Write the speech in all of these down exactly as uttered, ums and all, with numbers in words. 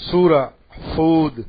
சூரா ஹூத்.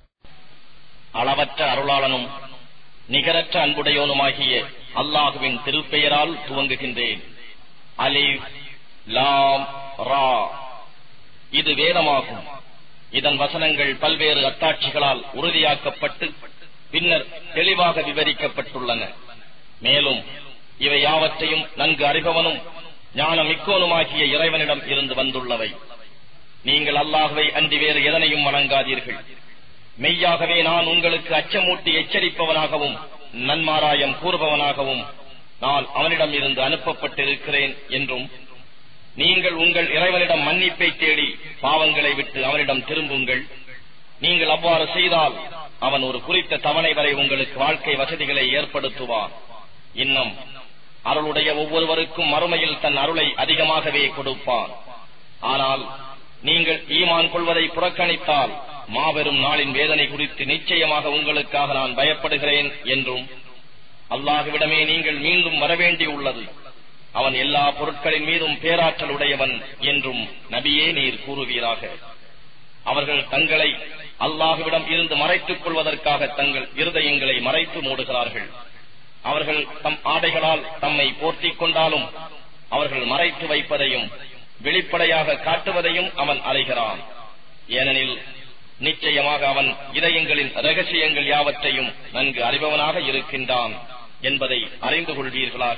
அளவற்ற அருளாளனும் நிகரற்ற அன்புடையோனுமாகிய அல்லாஹுவின் திருப்பெயரால் துவங்குகின்றேன். அலிஃப் லாம் ரா. இது வேதமாகும். இதன் வசனங்கள் பல்வேறு அத்தாட்சிகளால் உறுதியாக்கப்பட்டு பின்னர் தெளிவாக விவரிக்கப்பட்டுள்ளன. மேலும் இவை யாவற்றையும் நன்கு அறிபவனும் ஞானமிக்கோனுமாகிய இறைவனிடம் இருந்து வந்துள்ளவை. நீங்கள் அல்லாஹுவை அன்றி வேறு எதனையும் வணங்காதீர்கள். மெய்யாகவே நான் உங்களுக்கு அச்சமூட்டி எச்சரிப்பவனாகவும் நன்மாராயம் கூறுபவனாகவும் நான் அவனிடம் இருந்து அனுப்பப்பட்டிருக்கிறேன் என்றும், நீங்கள் உங்கள் இறைவனிடம் மன்னிப்பை தேடி பாவங்களை விட்டு அவனிடம் திரும்புங்கள். நீங்கள் அவ்வாறு செய்தால் அவன் ஒரு குறித்த தவணை வரை உங்களுக்கு வாழ்க்கை வசதிகளை ஏற்படுத்துவான். இன்னும் அருளுடைய ஒவ்வொருவருக்கும் மறுமையில் தன் அருளை அதிகமாகவே கொடுப்பான். ஆனால் நீங்கள் ஈமான் கொள்வதை புறக்கணித்தால் மாபெரும் நாளின் வேதனை குறித்து நிச்சயமாக உங்களுக்காக நான் பயப்படுகிறேன் என்றும், அல்லாஹ்விடமே நீங்கள் மீண்டும் வரவேண்டியுள்ளது, அவன் எல்லா பொருட்களின் மீதும் பேராற்றல் உடையவன் என்றும் நபியே நீர் கூறுவீராக. அவர்கள் தங்களை அல்லாஹ்விடம் இருந்து மறைத்துக் கொள்வதற்காக தங்கள் இருதயங்களை மறைத்து மூடுகிறார்கள். அவர்கள் தம் ஆடைகளால் தம்மை போர்த்திக் கொண்டாலும் அவர்கள் மறைத்து வைப்பதையும் வெளிப்படையாக காட்டுவதையும் அவன் அறிகிறான். ஏனெனில் நிச்சயமாக அவன் இதயங்களின் இரகசியங்கள் யாவற்றையும் நன்கு அறிபவனாக இருக்கின்றான் என்பதை அறிந்து கொள்வீர்களாக.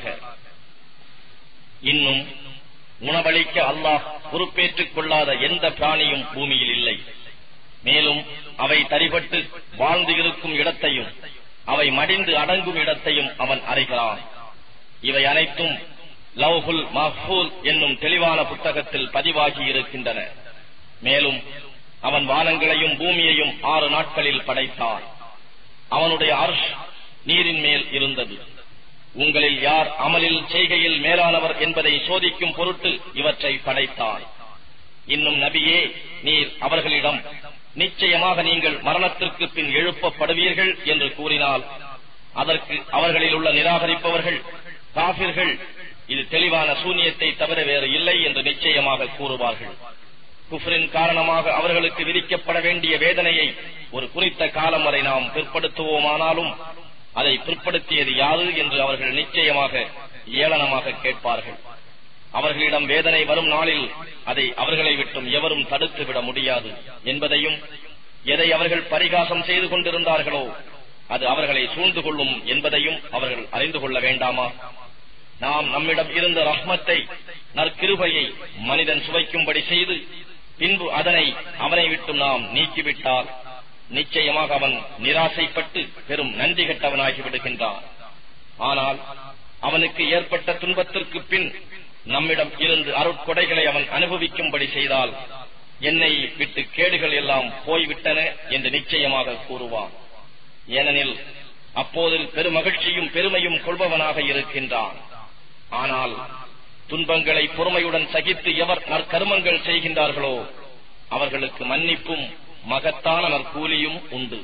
இன்னும் உணவளிக்க அல்லாஹ் பொறுப்பேற்றுக் கொள்ளாத எந்த பிராணியும் பூமியில் இல்லை. மேலும் அவை தரிபட்டு வாழ்ந்து இருக்கும் இடத்தையும் அவை மடிந்து அடங்கும் இடத்தையும் அவன் அறிகிறான். இவை அனைத்தும் லவ்ஹுல் மஹ்ஃபூஸ் என்னும் தெளிவான புத்தகத்தில் பதிவாகி இருக்கின்றன. மேலும் அவன் வானங்களையும் பூமியையும் ஆறு நாட்களில் படைத்தான். அவனுடைய அர்ஷ் நீரின் மேல் இருந்தது. உங்களில் யார் அமலில் செய்கையில் மேலானவர் என்பதை சோதிக்கும் பொருட்டு இவற்றை படைத்தான். இன்னும் நபியே நீர் அவர்களிடம், நிச்சயமாக நீங்கள் மரணத்திற்கு பின் எழுப்பப்படுவீர்கள் என்று கூறினால் அதற்கு அவர்களில் உள்ள நிராகரிப்பவர்கள் காஃபிர்கள் இது தெளிவான சூனியத்தை தவிர வேறு இல்லை என்று நிச்சயமாக கூறுவார்கள். குஃப்ரின் காரணமாக அவர்களுக்கு விதிக்கப்பட வேண்டிய வேதனையை ஒரு குறித்த காலம் வரை நாம் பிற்படுத்துவோமானாலும் அதை பிற்படுத்தியது யாது என்று அவர்கள் நிச்சயமாக ஏளனமாக கேட்பார்கள். அவர்களிடம் வேதனை வரும் நாளில் அதை அவர்களை விட்டும் எவரும் தடுத்துவிட முடியாது என்பதையும், எதை அவர்கள் பரிகாசம் செய்து கொண்டிருந்தார்களோ அது அவர்களை சூழ்ந்து கொள்ளும் என்பதையும் அவர்கள் அறிந்து கொள்ள வேண்டாமா? நாம் நம்மிடம் இருந்த ரஹ்மத்தை, நற்கிருபையை மனிதன் சுவைக்கும்படி செய்து பின்பு அதனை அவனை விட்டு நாம் நீக்கிவிட்டால் நிச்சயமாக அவன் நிராசைப்பட்டு பெரும் நன்றி கெட்டவனாகி விடுகின்றான். ஆனால் அவனுக்கு ஏற்பட்ட துன்பத்திற்கு பின் நம்மிடம் இருந்து அருட்கொடைகளை அவன் அனுபவிக்கும்படி செய்தால் என்னை விட்டு கேடுகள் எல்லாம் போய்விட்டன என்று நிச்சயமாக கூறுவான். ஏனெனில் அப்போது பெருமகிழ்ச்சியும் பெருமையும் கொள்பவனாக இருக்கின்றான். ஆனால் துன்பங்களை பொறுமையுடன் சகித்து எவர் நற்கர்மங்கள் செய்கின்றார்களோ அவர்களுக்கு மன்னிப்பும் மகத்தான நற்கூலியும் உண்டு.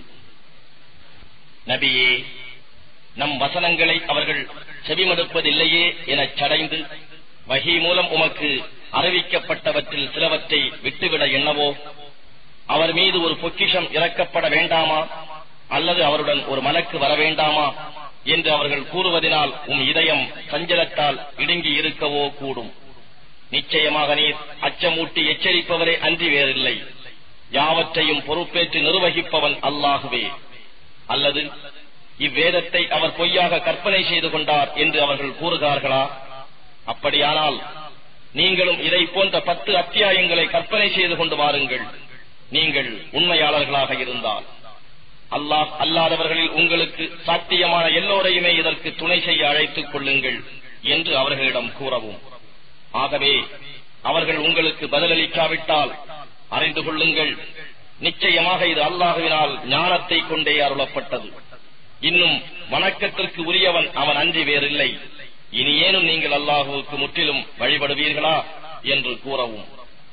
நபியே, நம் வசனங்களை அவர்கள் செவிமடுப்பதில்லையே எனச் சடைந்து வஹி மூலம் உமக்கு அறிவிக்கப்பட்டவற்றில் சிலவற்றை விட்டுவிட எண்ணவோ? அவர் மீது ஒரு பொக்கிஷம் இறக்கப்பட வேண்டாமா அல்லது அவருடன் ஒரு மலக்கு வர வேண்டாமா என்று அவர்கள் கூறுவதனால் உம் இதயம் சஞ்சலத்தால் இடுங்கி இருக்கவோ கூடும். நிச்சயமாக நீர் அச்சமூட்டி எச்சரிப்பவரே அன்றி வேறில்லை. யாவற்றையும் பொறுப்பேற்று நிர்வகிப்பவன் அல்லாஹுவே. அல்லது இவ்வேதத்தை அவர் பொய்யாக கற்பனை செய்து கொண்டார் என்று அவர்கள் கூறுகிறார்களா? அப்படியானால் நீங்களும் இதை போன்ற பத்து அத்தியாயங்களை கற்பனை செய்து கொண்டு வாருங்கள், நீங்கள் உண்மையாளர்களாக இருந்தால். அல்லாஹ் அல்லாதவர்களில் உங்களுக்கு சாத்தியமான எல்லோரையுமே இதற்கு துணை செய்ய அழைத்துக் கொள்ளுங்கள் என்று அவர்களிடம் கூறவும். ஆகவே அவர்கள் உங்களுக்கு பதிலளிக்காவிட்டால் அறிந்து கொள்ளுங்கள், நிச்சயமாக இது அல்லாஹுவினால் ஞானத்தை கொண்டே அருளப்பட்டது. இன்னும் வணக்கத்திற்கு உரியவன் அவன் அன்றி வேறில்லை. இனி ஏனும் நீங்கள் அல்லாஹுவுக்கு முற்றிலும் வழிபடுவீர்களா என்று கூறவும்.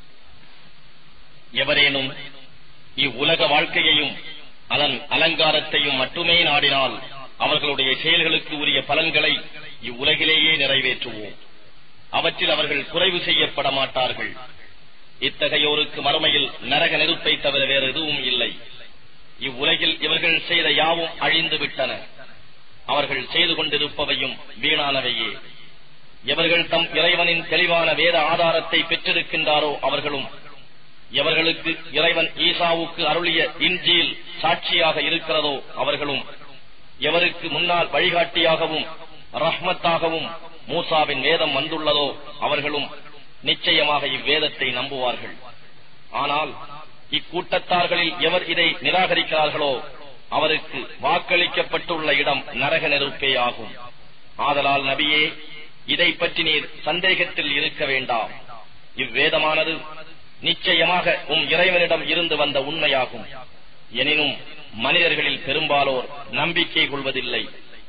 எவரேனும் இவ்வுலக வாழ்க்கையையும் அதன் அலங்காரத்தையும் மட்டுமே நாடினால் அவர்களுடைய செயல்களுக்கு உரிய பலன்களை இவ்வுலகிலேயே நிறைவேற்றுவோம். அவற்றில் அவர்கள் குறைவு செய்யப்பட மாட்டார்கள். இத்தகையோருக்கு மறுமையில் நரக நெருப்பை தவிர வேறு எதுவும் இல்லை. இவ்வுலகில் இவர்கள் செய்த யாவும் அழிந்து விட்டன. அவர்கள் செய்து கொண்டிருப்பவையும் வீணானவையே. எவர்கள் தம் இறைவனின் தெளிவான வேத ஆதாரத்தை பெற்றிருக்கின்றாரோ அவர்களும், எவர்களுக்கு இறைவன் ஈசாவுக்கு அருளிய இன்ஜீல் சாட்சியாக இருக்கிறதோ அவர்களும், எவருக்கு முன்னால் வழிகாட்டியாகவும் ரஹ்மத்தாகவும் மூசாவின் வேதம் வந்துள்ளதோ அவர்களும் நிச்சயமாக இவ்வேதத்தை நம்புவார்கள். ஆனால் இக்கூட்டத்தார்களில் எவர் இதை நிராகரிக்கிறார்களோ அவருக்கு வாக்களிக்கப்பட்டுள்ள இடம் நரக நெருப்பே ஆகும். ஆதலால் நபியே, இதை பற்றி நீர் சந்தேகத்தில் இருக்க வேண்டாம். இவ்வேதமானது நிச்சயமாக உம் இறைவனிடம் இருந்து வந்த உண்மையாகும். எனினும் மனிதர்களில் பெரும்பாலோர் நம்பிக்கை கொள்வதில்லை.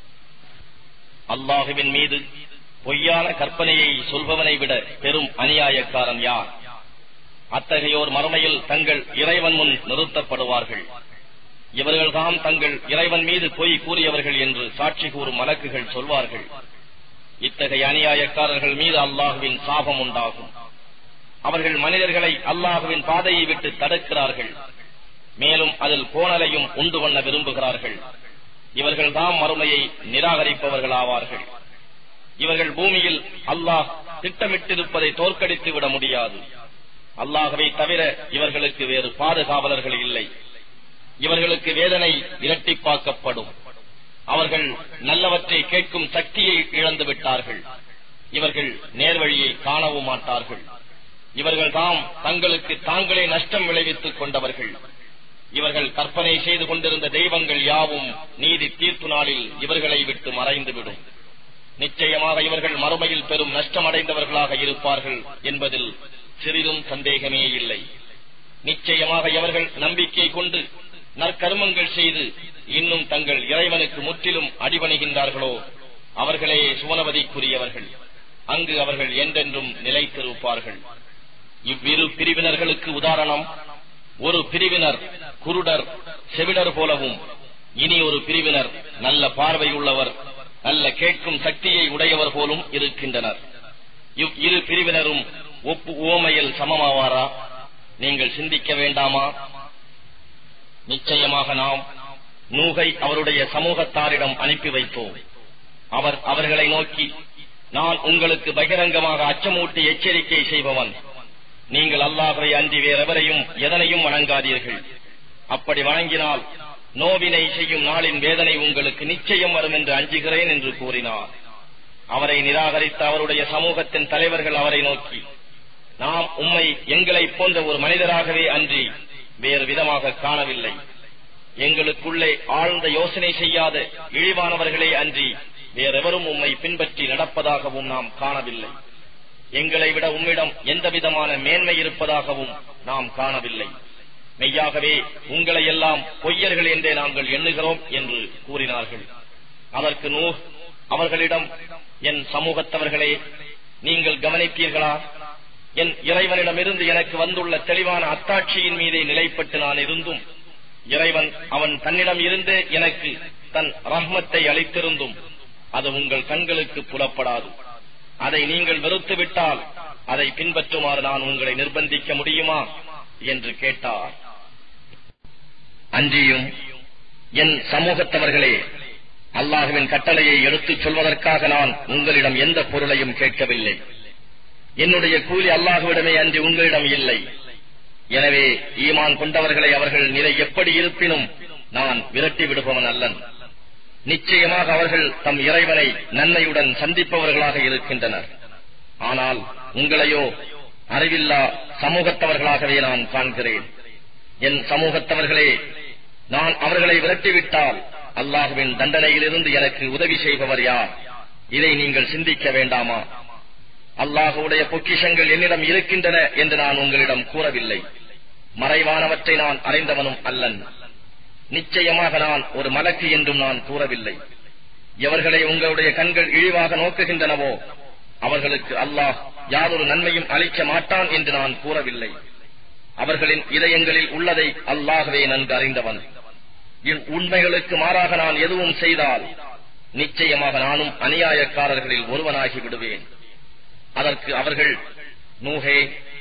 அல்லாஹுவின் மீது பொய்யான கற்பனையை சொல்பவனை விட பெரும் அநியாயக்காரன் யார்? அத்தகையோர் மறுமையில் தங்கள் இறைவன் முன் நிறுத்தப்படுவார்கள். இவர்கள்தான் தங்கள் இறைவன் மீது பொய் கூறியவர்கள் என்று சாட்சி கூறும் மலக்குகள் சொல்வார்கள். இத்தகைய அநியாயக்காரர்கள் மீது அல்லாஹுவின் சாபம் உண்டாகும். அவர்கள் மனிதர்களை அல்லாஹுவின் பாதையை விட்டு தடுக்கிறார்கள். மேலும் அதில் கோணலையும் உண்டு பண்ண விரும்புகிறார்கள். இவர்கள் தாம் மறுமையை நிராகரிப்பவர்களாவார்கள். இவர்கள் பூமியில் அல்லாஹ் திட்டமிட்டிருப்பதை தோற்கடித்து விட முடியாது. அல்லாஹ்வை தவிர இவர்களுக்கு வேறு பாதுகாவலர்கள் இல்லை. இவர்களுக்கு வேதனை இரட்டிப்பாக்கப்படும். அவர்கள் நல்லவற்றை கேட்கும் சக்தியை இழந்து விட்டார்கள். இவர்கள் நேர்வழியை காணவும் மாட்டார்கள். இவர்கள் தாம் தங்களுக்கு தாங்களே நஷ்டம் விளைவித்துக் கொண்டவர்கள். இவர்கள் கற்பனை செய்து கொண்டிருந்த தெய்வங்கள் யாவும் நீதி தீர்ப்பு நாளில் இவர்களை விட்டு மறைந்துவிடும். நிச்சயமாக இவர்கள் மறுமையில் பெரும் நஷ்டமடைந்தவர்களாக இருப்பார்கள் என்பதில் சிறிதும் சந்தேகமே இல்லை. நிச்சயமாக இவர்கள் நம்பிக்கை கொண்டு நற்கர்மங்கள் செய்து இன்னும் தங்கள் இறைவனுக்கு முற்றிலும் அடிபணிகின்றார்களோ அவர்களே சுவனவதிக்குரியவர்கள். அங்கு அவர்கள் என்றென்றும் நிலைத்திருப்பார்கள். இவ்விரு பிரிவினர்களுக்கு உதாரணம், ஒரு பிரிவினர் குருடர் செவிடர் போலவும், இனி ஒரு பிரிவினர் நல்ல பார்வை உள்ளவர் நல்ல கேட்கும் சக்தியை உடையவர் போலும் இருக்கின்றனர். இவ் இரு பிரிவினரும் ஒப்பு ஓமையில் சமமாவாரா? நீங்கள் சிந்திக்க வேண்டாமா? நிச்சயமாக நாம் நூகை அவருடைய சமூகத்தாரிடம் அனுப்பி வைத்தோம். அவர் அவர்களை நோக்கி, நான் உங்களுக்கு பகிரங்கமாக அச்சமூட்டி எச்சரிக்கை செய்பவன். நீங்கள் அல்லாஹ்வை அன்றி வேறெவரையும் எதனையும் வணங்காதீர்கள். அப்படி வணங்கினால் நோவினை செய்யும் நாளின் வேதனை உங்களுக்கு நிச்சயம் வரும் என்று அஞ்சுகிறேன் என்று கூறினார். அவரை நிராகரித்த அவருடைய சமூகத்தின் தலைவர்கள் அவரை நோக்கி, நாம் உம்மை எங்களை போன்ற ஒரு மனிதராகவே அன்றி வேறு விதமாக காணவில்லை. எங்களுக்குள்ளே ஆழ்ந்த யோசனை செய்யாத இழிவானவர்களே அன்றி வேறெவரும் உம்மை பின்பற்றி நடப்பதாகவும் நாம் காணவில்லை. எங்களை விட உம்மிடம் எந்த விதமான மேன்மை இருப்பதாகவும் நாம் காணவில்லை. மெய்யாகவே உங்களை எல்லாம் பொய்யர்கள் என்றே நாங்கள் எண்ணுகிறோம் என்று கூறினார்கள். அதற்கு நூஹ் அவர்களிடம், என் சமூகத்தவர்களே, நீங்கள் கவனித்தீர்களா? என் இறைவனிடமிருந்து எனக்கு வந்துள்ள தெளிவான அத்தாட்சியின் மீதே நிலைப்பட்டு நான் இருந்தும், இறைவன் அவன் தன்னிடம் இருந்தே எனக்கு தன் ரஹ்மத்தை அளித்திருந்தும் அது உங்கள் கண்களுக்கு புலப்படாது. அதை நீங்கள் வெறுத்துவிட்டால் அதை பின்பற்றுமாறு நான் உங்களை நிர்பந்திக்க முடியுமா என்று கேட்டார். அன்றியும், என் சமூகத்தவர்களே, அல்லாஹுவின் கட்டளையை எடுத்துச் சொல்வதற்காக நான் உங்களிடம் எந்த பொருளையும் கேட்கவில்லை. என்னுடைய கூலி அல்லாஹுவிடமே அன்றி உங்களிடம் இல்லை. எனவே ஈமான் கொண்டவர்களை அவர்கள் நிலை எப்படி இருப்பினும் நான் விரட்டி விடுபவன் அல்லன். நிச்சயமாக அவர்கள் தம் இறைவனை நன்மையுடன் சந்திப்பவர்களாக இருக்கின்றனர். ஆனால் உங்களையோ அறிவில்லா சமூகத்தவர்களாகவே நான் காண்கிறேன். என் சமூகத்தவர்களே, நான் அவர்களை விரட்டிவிட்டால் அல்லாஹுவின் தண்டனையிலிருந்து எனக்கு உதவி செய்பவர் யார்? இதை நீங்கள் சிந்திக்க வேண்டாமா? அல்லாஹுடைய பொக்கிஷங்கள் என்னிடம் இருக்கின்றன என்று நான் உங்களிடம் கூறவில்லை. மறைவானவற்றை நான் அறிந்தவனும் அல்லன். நிச்சயமாக நான் ஒரு மலக்கு என்றும் நான் கூறவில்லை. எவர்களை உங்களுடைய கண்கள் இழிவாக நோக்குகின்றனவோ அவர்களுக்கு அல்லாஹ் யாதொரு நன்மையும் அளிக்க மாட்டான் என்று நான் கூறவில்லை. அவர்களின் இதயங்களில் உள்ளதை அல்லாஹ்வே நன்கு அறிந்தவன். என் உண்மைகளுக்கு மாறாக நான் எதுவும் செய்தால் நிச்சயமாக நானும் அநியாயக்காரர்களில் ஒருவனாகி விடுவேன். அதற்கு அவர்கள், நூஹே,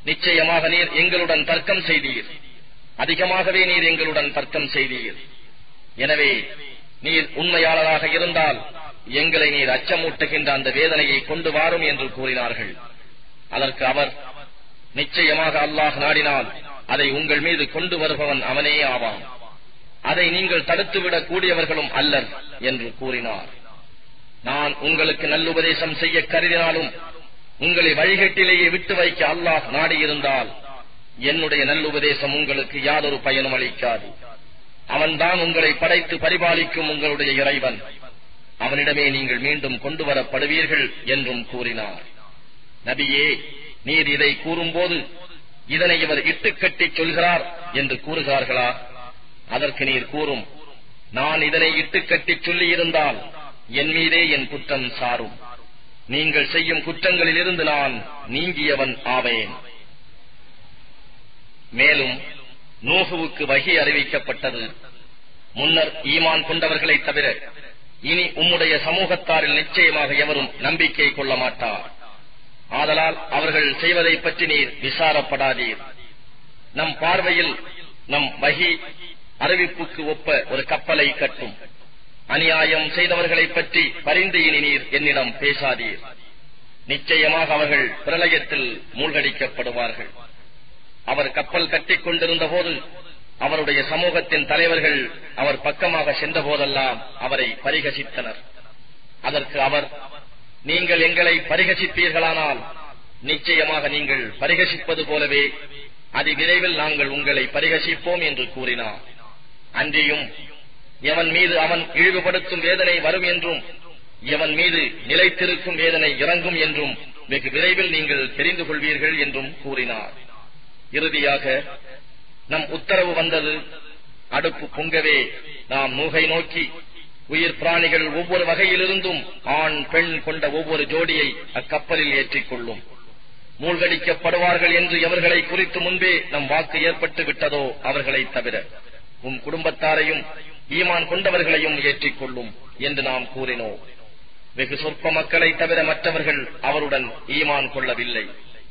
நிச்சயமாக நீர் எங்களுடன் தர்க்கம் செய்தீர், அதிகமாகவே நீர் எங்களுடன் தர்க்கம் செய்தீர். எனவே நீர் உண்மையாளராக இருந்தால் எங்களை நீர் அச்சமூட்டுகின்ற அந்த வேதனையை கொண்டு வாரும் என்று கூறினார்கள். அதற்கு அவர், நிச்சயமாக அல்லாஹ் நாடினால் அதை உங்கள் மீது கொண்டு வருபவன் அவனே ஆவான், அதை நீங்கள் தடுத்துவிடக் கூடியவர்களும் அல்லர் என்று கூறினார். நான் உங்களுக்கு நல்லுபதேசம் செய்ய கருதினாலும் உங்களை வழிகட்டிலேயே விட்டு வைக்க அல்லாஹ் நாடியிருந்தால் என்னுடைய நல்லுபதேசம் உங்களுக்கு யாதொரு பயனும் அளிக்காது. அவன்தான் உங்களை படைத்து பரிபாலிக்கும் உங்களுடைய இறைவன், அவனிடமே நீங்கள் மீண்டும் கொண்டு வரப்படுவீர்கள் என்றும் கூறினார். நபியே, நீர் இதை கூறும்போது இதனை இவர் இட்டுக்கட்டி சொல்கிறார் என்று கூறுகிறார்களா? அதற்கு நீர் கூறும், நான் இதனை இட்டுக்கட்டி சொல்லியிருந்தால் என் மீதே என் குற்றம் சாரும். நீங்கள் செய்யும் குற்றங்களில் இருந்து நான் நீங்கியவன் ஆவேன். மேலும் நூஹுவுக்கு வஹி அறிவிக்கப்பட்டது, முன்னர் ஈமான் கொண்டவர்களை தவிர இனி உம்முடைய சமூகத்தாரில் நிச்சயமாக எவரும் நம்பிக்கை கொள்ள மாட்டார். ஆதலால் அவர்கள் செய்வதை பற்றி நீர் விசாரப்படாதீர். நம் பார்வையில் நம் வஹி அறிவிப்புக்கு ஒப்ப ஒரு கப்பலை கட்டும். அநியாயம் செய்தவர்களை பற்றி பரிந்து இனி நீர் என்னிடம் பேசாதீர். நிச்சயமாக அவர்கள் பிரளயத்தில் மூழ்கடிக்கப்படுவார்கள். அவர் கப்பல் கட்டிக் கொண்டிருந்த போது அவருடைய சமூகத்தின் தலைவர்கள் அவர் பக்கமாக சென்ற போதெல்லாம் அவரை பரிகசித்தனர். அதற்கு அவர், நீங்கள் எங்களை பரிகசிப்பீர்களானால் நிச்சயமாக நீங்கள் பரிகசிப்பது போலவே அதி விரைவில் நாங்கள் உங்களை பரிகசிப்போம் என்று கூறினார். அன்றியும் எவன் மீது அவன் இழிவுபடுத்தும் வேதனை வரும் என்றும் எவன் மீது நிலைத்திருக்கும் வேதனை இறங்கும் என்றும் வெகு விரைவில் நீங்கள் தெரிந்து கொள்வீர்கள் என்றும் கூறினார். இறுதியாக நம் உத்தரவு வந்தது. அடுப்பு பொங்கவே நாம் நூகை நோக்கி உயிர் பிராணிகள் ஒவ்வொரு வகையிலிருந்தும் ஆண் பெண் கொண்ட ஒவ்வொரு ஜோடியை அக்கப்பலில் ஏற்றிக் கொள்ளும். மூழ்கடிக்கப்படுவார்கள் என்று எவர்களை குறித்து முன்பே நம் வாக்கு ஏற்பட்டு விட்டதோ அவர்களை தவிர உம் குடும்பத்தாரையும் ஈமான் கொண்டவர்களையும் ஏற்றிக் கொள்ளும் என்று நாம் கூறினோம். வெகு சொற்ப மக்களை தவிர மற்றவர்கள் அவருடன் ஈமான் கொள்ளவில்லை.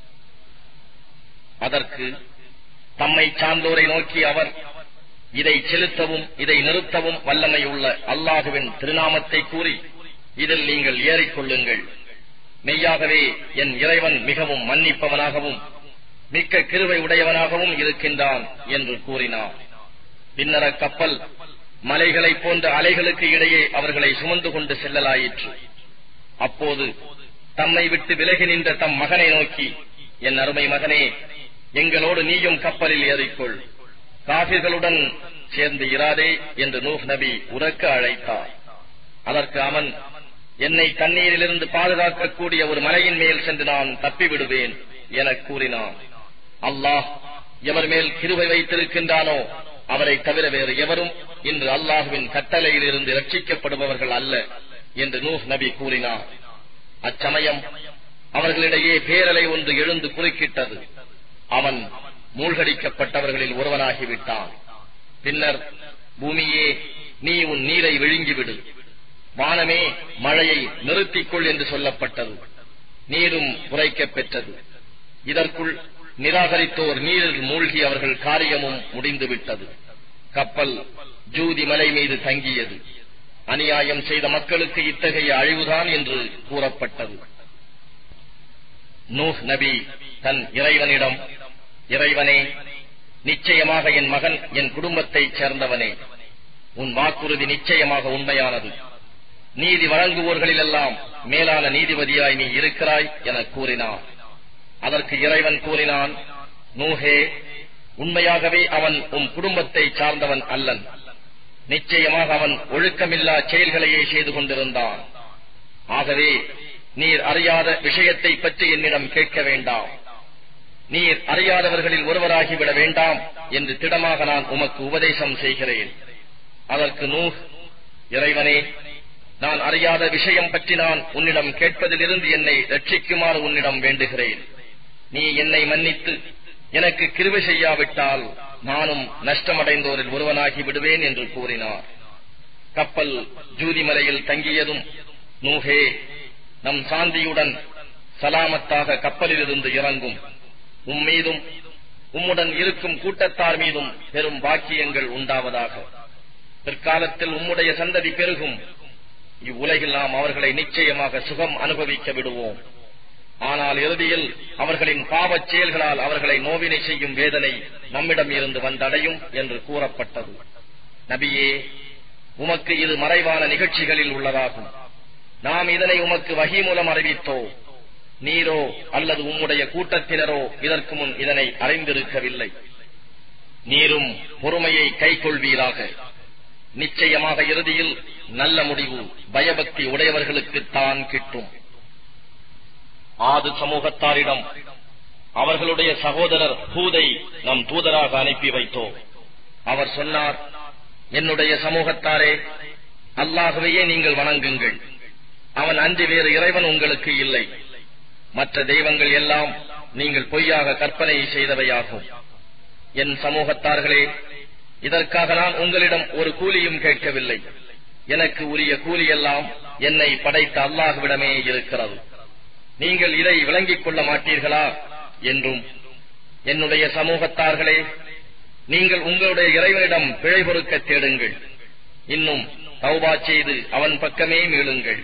அதற்கு தம்மை சார்ந்தோரை நோக்கி அவர், இதை செலுத்தவும் இதை நிறுத்தவும் வல்லமை உள்ள அல்லாஹுவின் திருநாமத்தை கூறி இதில் நீங்கள் ஏறிக்கொள்ளுங்கள். மெய்யாகவே என் இறைவன் மிகவும் மன்னிப்பவனாகவும் மிக்க கிருபை உடையவனாகவும் இருக்கின்றான் என்று கூறினார். பின்னர் அக்கப்பல் மலைகளைப் போன்ற அலைகளுக்கு இடையே அவர்களை சுமந்து கொண்டு செல்லலாயிற்று. அப்போது தம்மை விட்டு விலகி நின்ற தம் மகனை நோக்கி, என் அருமை மகனே, எங்களோடு நீயும் கப்பலில் ஏறிக்கொள், காபிர்களுடன் சேர்ந்து இராதே என்று நூஹ் நபி உரக்க அழைத்தார். அதற்கு அவன், என்னை தண்ணீரிலிருந்து பாதுகாக்கக்கூடிய ஒரு மலையின் மேல் சென்று நான் தப்பிவிடுவேன் என கூறினான். அல்லாஹ் எவர் மேல் கிருபை வைத்திருக்கின்றானோ அவரை தவிர வேறு எவரும் இன்று அல்லாஹுவின் கட்டளையில் இருந்து ரட்சிக்கப்படுபவர்கள் அல்ல என்று நூஹ் நபி கூறினார். அச்சமயம் அவர்களிடையே பேரலை ஒன்று எழுந்து குறுக்கிட்டது. அவன் மூழ்கடிக்கப்பட்டவர்களில் ஒருவனாகிவிட்டான். பின்னர், பூமியே, நீ உன் நீரை விழுங்கிவிடு, வானமே மழையை நிறுத்திக்கொள் என்று சொல்லப்பட்டது. நீரும் குறைக்கப் பெற்றது. இதற்குள் நிராகரித்தோர் நீரில் மூழ்கி அவர்கள் காரியமும் முடிந்துவிட்டது. கப்பல் ஜூதி மலை மீது தங்கியது. அநியாயம் செய்த மக்களுக்கு இத்தகைய அழிவுதான் என்று கூறப்பட்டது. நூஹ் நபி தன் இறைவனிடம், இறைவனே, நிச்சயமாக என் மகன் என் குடும்பத்தைச் சேர்ந்தவனே, உன் வாக்குறுதி நிச்சயமாக உண்மையானது. நீதி வழங்குவோர்களிலெல்லாம் மேலான நீதிபதியாய் நீ இருக்கிறாய் என கூறினார். அதற்கு இறைவன் கூறினான், நூஹே, உண்மையாகவே அவன் உன் குடும்பத்தை சார்ந்தவன் அல்லன். நிச்சயமாக அவன் ஒழுக்கமில்லா செயல்களையே செய்து கொண்டிருந்தான். ஆகவே நீர் அறியாத விஷயத்தை பற்றி என்னிடம் கேட்க வேண்டாம். நீர் அறியாதவர்களில் ஒருவராகிவிட வேண்டாம் என்று திடமாக நான் உமக்கு உபதேசம் செய்கிறேன். அதற்கு நூஹ், இறைவனே, நான் அறியாத விஷயம் பற்றி நான் உன்னிடம் கேட்பதிலிருந்து என்னை ரட்சிக்குமாறு உன்னிடம் வேண்டுகிறேன். நீ என்னை மன்னித்து எனக்கு கிருபை செய்யாவிட்டால் நானும் நஷ்டமடைந்தோரில் ஒருவனாகி விடுவேன் என்று கூறினார். கப்பல் ஜூதிமலையில் தங்கியதும், நூஹே, நம் சாந்தியுடன் சலாமத்தாக கப்பலிலிருந்து இறங்கும், உம்மீதும் உம்முடன் இருக்கும் கூட்டத்தார் மீதும் பெரும் பாக்கியங்கள் உண்டாவதாக. பிற்காலத்தில் உம்முடைய சந்ததி பெருகும். இவ்வுலகில் நாம் அவர்களை நிச்சயமாக சுகம் அனுபவிக்க விடுவோம். ஆனால் இறுதியில் அவர்களின் பாவச் செயல்களால் அவர்களை நோவினை செய்யும் வேதனை நம்மிடம் இருந்து வந்தடையும் என்று கூறப்பட்டது. நபியே, உமக்கு இது மறைவான நிகழ்ச்சிகளில் உள்ளதாகும். நாம் இதனை உமக்கு வஹி மூலம் அறிவித்தோ, நீரோ அல்லது உம்முடைய கூட்டத்தினரோ இதற்கு முன் இதனை அறிந்திருக்கவில்லை. நீரும் பொறுமையை கைக்கொள்வீராக. நிச்சயமாக இறுதியில் நல்ல முடிவு பயபக்தி உடையவர்களுக்குத்தான் கிட்டும். ஆது சமூகத்தாரிடம் அவர்களுடைய சகோதரர் ஹூதை நம் தூதராக அனுப்பி வைத்தோம். அவர் சொன்னார், என்னுடைய சமூகத்தாரே, அல்லாஹ்வையே நீங்கள் வணங்குங்கள். அவன் அன்றி வேறு இறைவன் உங்களுக்கு இல்லை. மற்ற தெய்வங்கள் எல்லாம் நீங்கள் பொய்யாக கற்பனை செய்தவையாகும். என் சமூகத்தார்களே, இதற்காக நான் உங்களிடம் ஒரு கூலியும் கேட்கவில்லை. எனக்கு உரிய கூலியெல்லாம் என்னை படைத்த அல்லாஹ்விடமே இருக்கிறது. நீங்கள் இதை விளங்கிக் கொள்ள மாட்டீர்களா என்றும், என்னுடைய சமூகத்தார்களே, நீங்கள் உங்களுடைய இறைவனிடம் பிழை பொறுக்க தேடுங்கள். இன்னும் தௌபா செய்து அவன் பக்கமே மீளுங்கள்.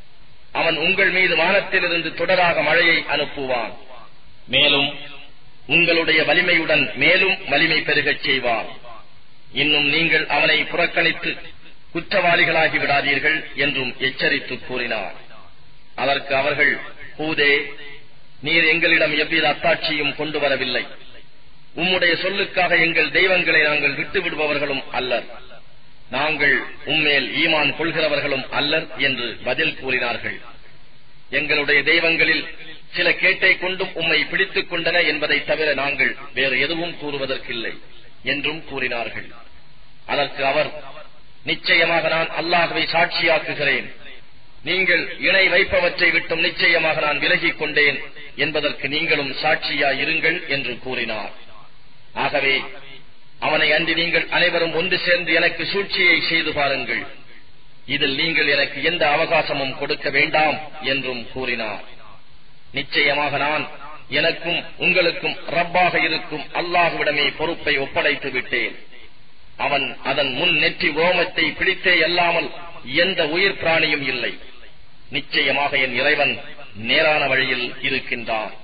அவன் உங்கள் மீது வானத்திலிருந்து தொடராக மழையை அனுப்புவான். மேலும் உங்களுடைய வலிமையுடன் மேலும் வலிமை பெருகச் செய்வான். இன்னும் நீங்கள் அவனை புறக்கணித்து குற்றவாளிகளாகி விடாதீர்கள் என்றும் எச்சரித்து கூறினார். அதற்கு அவர்கள், ஹூதே, நீர் எங்களிடம் எவ்வித அத்தாட்சியும் கொண்டு வரவில்லை. உம்முடைய சொல்லுக்காக எங்கள் தெய்வங்களை நாங்கள் விட்டு விடுபவர்களும் அல்லர். நாங்கள் உம்மேல் ஈமான் கொள்கிறவர்களும் அல்லர் என்று பதில் கூறினார்கள். எங்களுடைய தெய்வங்களில் சில கேட்டை கொண்டும் உம்மை பிடித்துக் கொண்டன என்பதை தவிர நாங்கள் வேறு எதுவும் கூறுவதற்கில்லை என்றும் கூறினார்கள். அதற்கு அவர், நிச்சயமாக நான் அல்லாஹ்வை சாட்சியாக்குகிறேன். நீங்கள் இணை வைப்பவற்றை விட்டும் நிச்சயமாக நான் விலகிக் கொண்டேன் என்பதற்கு நீங்களும் சாட்சியாயிருங்கள் என்று கூறினார். ஆகவே அவனை அன்றி நீங்கள் அனைவரும் ஒன்று சேர்ந்து எனக்கு சூழ்ச்சியை செய்து பாருங்கள். இதில் நீங்கள் எனக்கு எந்த அவகாசமும் கொடுக்க வேண்டாம் என்றும் கூறினார். நிச்சயமாக நான் எனக்கும் உங்களுக்கும் ரப்பாக இருக்கும் அல்லாஹ்விடமே பொறுப்பை ஒப்படைத்து விட்டேன். அவன் அதன் முன் நெற்றி ரோமத்தை பிடித்தே அல்லாமல் எந்த உயிர் பிராணியும் இல்லை. நிச்சயமாக என் இறைவன் நேரான வழியில் இருக்கின்றான்.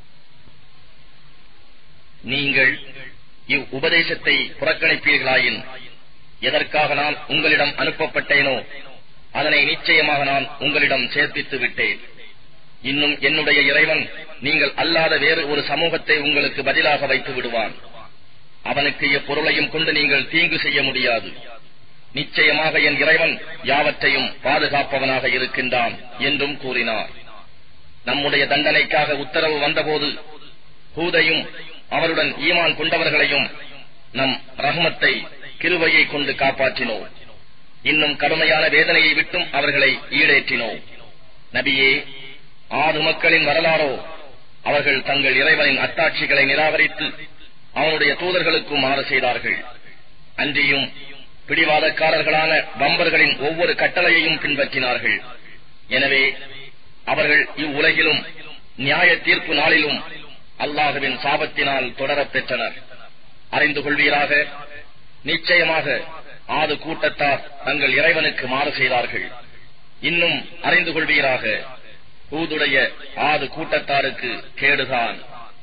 நீங்கள் இவ் உபதேசத்தை புறக்கணிப்பீர்களாயின், எதற்காக நான் உங்களிடம் அனுப்பப்பட்டேனோ அதனை நிச்சயமாக நான் உங்களிடம் சேர்ப்பித்து விட்டேன். இன்னும் என்னுடைய இறைவன் நீங்கள் அல்லாத வேறு ஒரு சமூகத்தை உங்களுக்கு பதிலாக வைத்து விடுவான். அவனுக்கு எப்பொருளையும் கொண்டு நீங்கள் தீங்கு செய்ய முடியாது. நிச்சயமாக என் இறைவன் யாவற்றையும் பாதுகாப்பவனாக இருக்கின்றான் என்றும் கூறினார். நம்முடைய தண்டனைக்காக உத்தரவு வந்தபோது ஹூதையும் அவருடன் ஈமான் கொண்டவர்களையும் நம் ரஹ்மத்தை கிருபையை கொண்டு காப்பாற்றினோம். இன்னும் கடுமையான வேதனையை விட்டும் அவர்களை ஈடேற்றினோம். நபியே, ஆது மக்களின் வரலாறோ, அவர்கள் தங்கள் இறைவனின் அத்தாட்சிகளை நிராகரித்து அவனுடைய தூதர்களுக்கும் மாறு செய்தார்கள். அன்றியும் பிடிவாதக்காரர்களான வம்பர்களின் ஒவ்வொரு கட்டளையையும் பின்பற்றினார்கள். எனவே அவர்கள் இவ்வுலகிலும் நியாய தீர்ப்பு நாளிலும் அல்லாஹ்வின் சாபத்தினால் தொடரப் பெற்றனர். அறிந்து கொள்வீராக, நிச்சயமாக ஆது கூட்டத்தார் தங்கள் இறைவனுக்கு மாறு செய்தார்கள். இன்னும் அறிந்து கொள்வீராக, ஹூதுடைய ஆது கூட்டத்தாருக்கு கேடுதான்.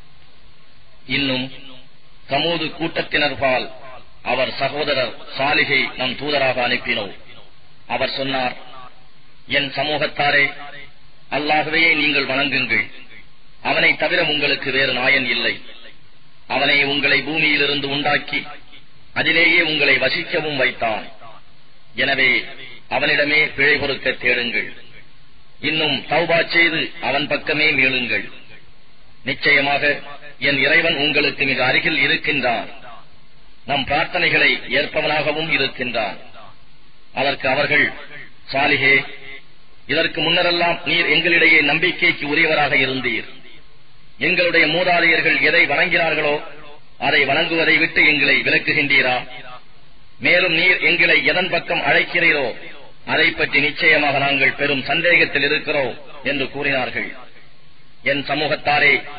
இன்னும் சமூது கூட்டத்தினர்பால் அவர் சகோதரர் சாலிகை நம் தூதராக அனுப்பினோம். அவர் சொன்னார், என் சமூகத்தாரே, அல்லாஹ்வையே நீங்கள் வணங்குங்கள். அவனை தவிர உங்களுக்கு வேறு நாயன் இல்லை. அவனை உங்களை பூமியிலிருந்து உண்டாக்கி அதிலேயே உங்களை வசிக்கவும் வைத்தான். எனவே அவனிடமே பிழை பொறுக்க தேடுங்கள். இன்னும் தௌபா செய்து அவன் பக்கமே மீளுங்கள். நிச்சயமாக என் இறைவன் உங்களுக்கு மிக அருகில் இருக்கின்றான். நம் பிரார்த்தனைகளை ஏற்பவனாகவும் இருக்கின்றான். அதற்கு அவர்கள், சாலிஹே, இதற்கு முன்னரெல்லாம் நீர் எங்களிடையே நம்பிக்கைக்கு உரியவராக இருந்தீர். எங்களுடைய மூதாதையர்கள் எதை வணங்கினார்களோ அதை வணங்குவதை விட்டு எங்களை விலக்குகின்றீரா? மேலும் நீர் எங்களை எதன் பக்கம் அழைக்கிறீரோ அதை பற்றி நிச்சயமாக நாங்கள் பெரும் சந்தேகத்தில் இருக்கிறோம் என்று கூறினார்கள். என் சமூகத்தாரே,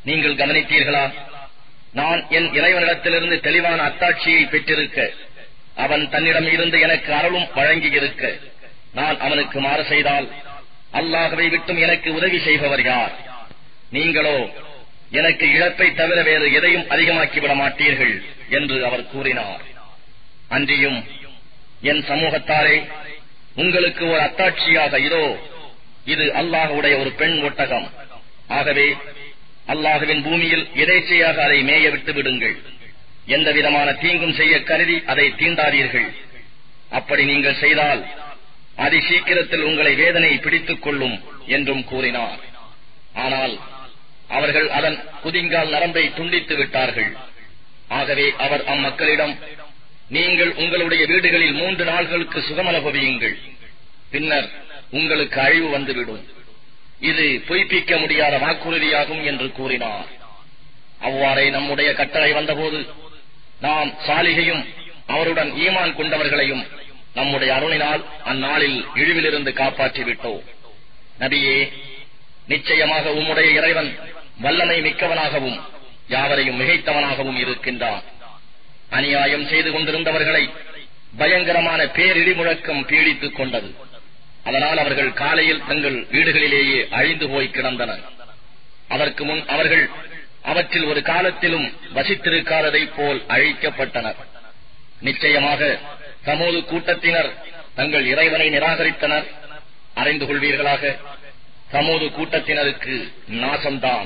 நீங்கள் கவனித்தீர்களா? நான் என் இறைவனிடத்திலிருந்து தெளிவான அத்தாட்சியை பெற்றிருக்க, அவன் தன்னிடம் இருந்து எனக்கு அருளும் வழங்கியிருக்க, நான் அவனுக்கு மாறு செய்தால் அல்லாஹ்வை விட்டும் எனக்கு உதவி செய்பவர் யார்? நீங்களோ எனக்கு இழப்பை தவிர வேறு எதையும் அதிகமாக்கிவிட மாட்டீர்கள் என்று அவர் கூறினார். அன்றியும், என் சமூகத்தாரே, உங்களுக்கு ஒரு அத்தாட்சியாக இதோ, இது அல்லாஹ்வுடைய ஒரு பெண் ஒட்டகம். ஆகவே அல்லாஹ்வின் பூமியில் எதேச்சையாக அதை மேய விட்டு விடுங்கள். எந்த விதமான தீங்கும் செய்ய கருதி அதை தீண்டாதீர்கள். அப்படி நீங்கள் செய்தால் அதி சீக்கிரத்தில் உங்களை வேதனை பிடித்துக் கொள்ளும் என்றும் கூறினார். ஆனால் அவர்கள் அதன் குதிங்கால் நரம்பை துண்டித்து விட்டார்கள். ஆகவே அவர் அம்மக்களிடம், நீங்கள் உங்களுடைய வீடுகளில் மூன்று நாள்களுக்கு சுகம் அனுபவியுங்கள், பின்னர் உங்களுக்கு அழிவு வந்துவிடும். இது பொய்ப்பிக்க முடியாத வாக்குறுதியாகும் என்று கூறினார். அவ்வாறே நம்முடைய கட்டளை வந்தபோது நாம் சாலிகையும் அவருடன் ஈமான் கொண்டவர்களையும் நம்முடைய அருளினால் அந்நாளில் இழிவிலிருந்து காப்பாற்றிவிட்டோம். நபியே, நிச்சயமாக உம்முடைய இறைவன் வல்லமை மிக்கவனாகவும் யாவரையும் மிகைத்தவனாகவும் இருக்கின்றான். அநியாயம் செய்து கொண்டிருந்தவர்களை பயங்கரமான பேரிடி முழக்கம் பீடித்துக் கொண்டது. அதனால் அவர்கள் காலையில் தங்கள் வீடுகளிலேயே அழிந்து போய் கிடந்தனர். அதற்கு முன் அவர்கள் அவற்றில் ஒரு காலத்திலும் வசித்திருக்காததைப் போல் அழிக்கப்பட்டனர். நிச்சயமாக சமூது கூட்டத்தினர் தங்கள் இறைவனை நிராகரித்தனர். அறிந்து கொள்வீர்களாக, சமூது கூட்டத்தினருக்கு நாசம்தான்.